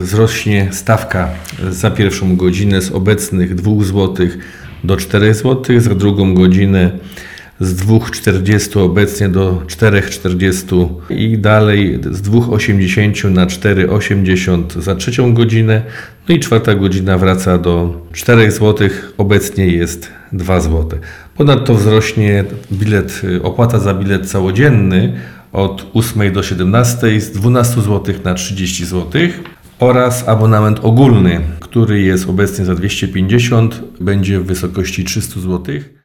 Wzrośnie stawka za pierwszą godzinę z obecnych 2 zł do 4 zł, za drugą godzinę z 2,40 obecnie do 4,40 i dalej z 2,80 na 4,80 za trzecią godzinę. No i czwarta godzina wraca do 4 zł, obecnie jest 2 zł. Ponadto wzrośnie opłata za bilet całodzienny od 8 do 17 z 12 zł na 30 zł. Oraz abonament ogólny, który jest obecnie za 250, będzie w wysokości 300 zł.